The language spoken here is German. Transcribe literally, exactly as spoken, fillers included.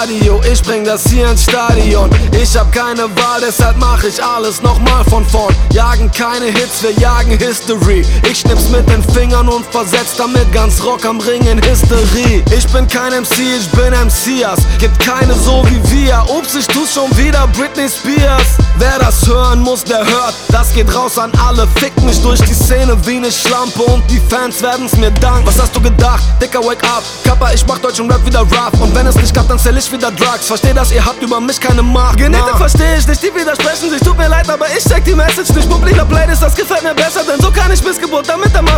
Radio, ich bring das hier ins Stadion. Ich hab keine Wahl, deshalb mach ich alles nochmal von vorn. Jagen keine Hits, wir jagen History. Ich schnipp's mit den Fingern und versetz damit ganz Rock am Ring in Hysterie. Ich bin kein M C, ich bin M C as. Gibt keine so wie wir. Ups, ich tu's schon wieder, Britney Spears. Wer das hören muss, der hört. Das geht raus an alle, fick mich durch die Szene wie ne Schlampe und die Fans werden's mir danken. Was hast du gedacht? Dicker, wake up. Kappa, ich mach deutschen Rap wieder rough. Und wenn es nicht klappt, dann zähl ich wieder Drugs. Versteh das, ihr habt über mich keine Macht. Genetik nah. Versteh ich nicht, die widersprechen sich. Tut mir leid, aber ich check die Message nicht. Publiker Playlist, das gefällt mir besser, denn so kann ich Missgeburt damit der